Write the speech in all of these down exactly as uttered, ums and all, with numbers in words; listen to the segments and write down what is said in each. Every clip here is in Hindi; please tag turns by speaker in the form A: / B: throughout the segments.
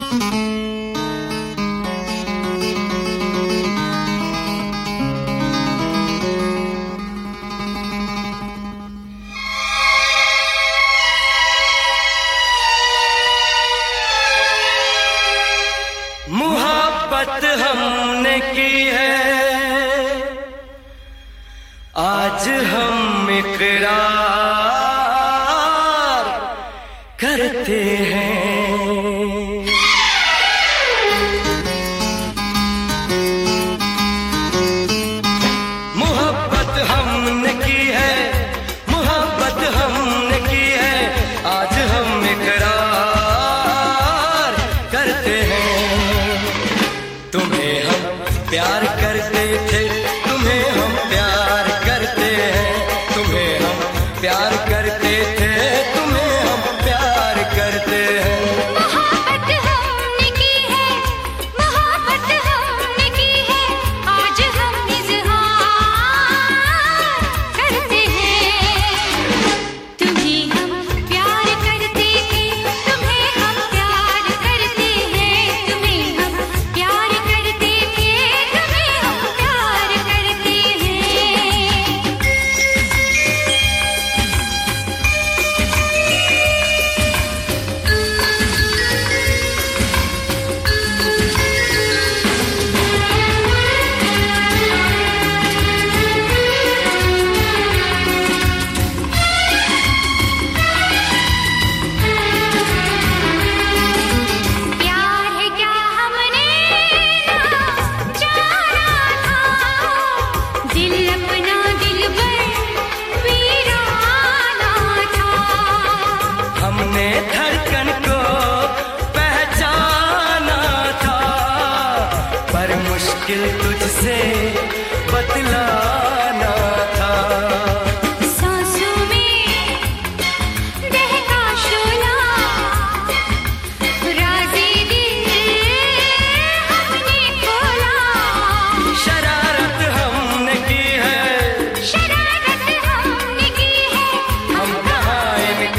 A: मोहब्बत हमने की है, आज हम इकरार करते हैं। मोहब्बत हमने की है, मोहब्बत हमने की है, आज हम इकरार करते हैं। तुम्हें हम प्यार करते थे, तुम्हें हम प्यार करते हैं, तुम्हें हम प्यार करते थे, तुम्हें हम प्यार करते हैं।
B: मोहब्बत हमने की है, मोहब्बत हमने की है, आज हम इज़हार करते हैं। तुम्हें हम प्यार करते थे, तुम्हें हम प्यार करते हैं, तुम्हें हम प्यार करते थे, तुम्हें हम प्यार करते प्यार है क्या हमने ना जाना था, दिल अपना दिल पर वीराना था।
A: हमने धड़कन को पहचाना था, पर मुश्किल तुझसे बतलाना था।
B: सांसों में दहका शोला, राज़े दिल हमने खोला।
A: शरारत हमने की है,
B: शरारत हमने की है,
A: हम कहाँ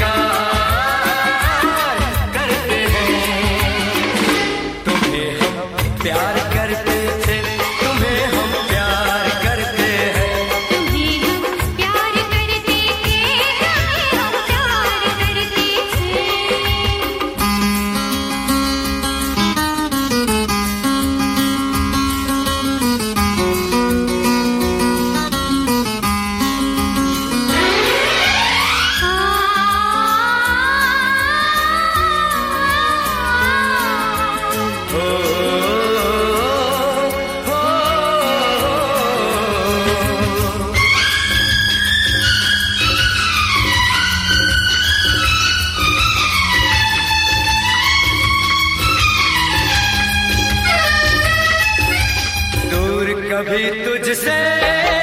A: इनकार करते हैं। तुम्हें हम प्यार करते थे, तुम्हें हम प्यार करते हैं।
B: तुम्हें हम प्यार करते थे, तुम्हें हम प्यार करते थे।
A: हो, हो, दूर कभी तुझसे